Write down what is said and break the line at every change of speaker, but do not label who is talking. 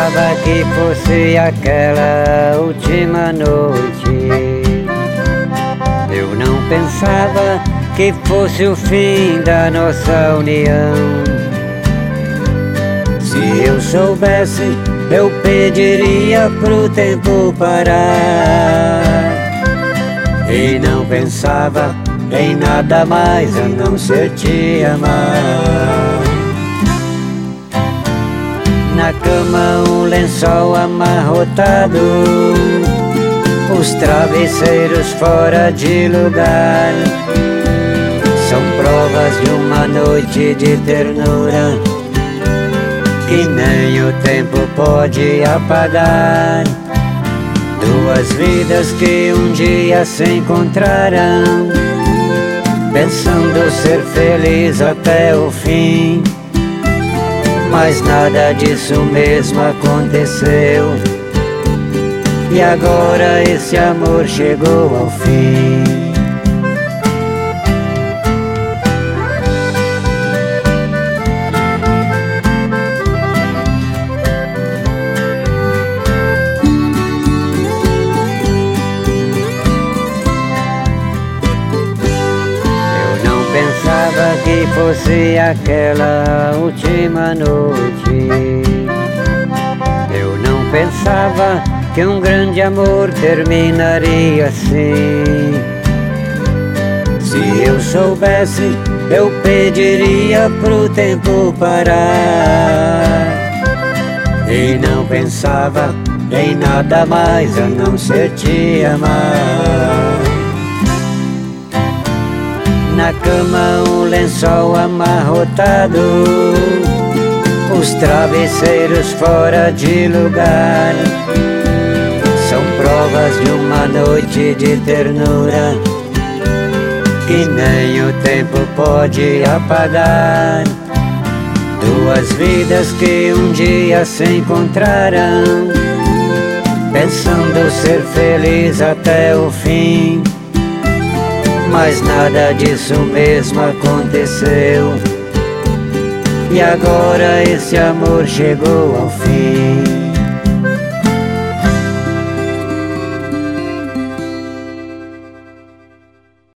pensava que fosse aquela última noite. Eu não pensava que fosse o fim da nossa união. Se eu soubesse, eu pediria pro tempo parar. E não pensava em nada mais a não ser te amar. Na cama um lençol amarrotado, os travesseiros fora de lugar. São provas de uma noite de ternura que nem o tempo pode apagar. Duas vidas que um dia se encontrarão, pensando ser feliz até o fim. Mas nada disso mesmo aconteceu, e agora esse amor chegou ao fim. Pensava que fosse aquela última noite. Eu não pensava que um grande amor terminaria assim. Se eu soubesse, eu pediria pro tempo parar. E não pensava em nada mais a não ser te amar. Na cama um lençol amarrotado, os travesseiros fora de lugar. São provas de uma noite de ternura que nem o tempo pode apagar. Duas vidas que um dia se encontrarão, pensando ser feliz até o fim. Mas nada disso mesmo aconteceu, e agora esse amor chegou ao fim.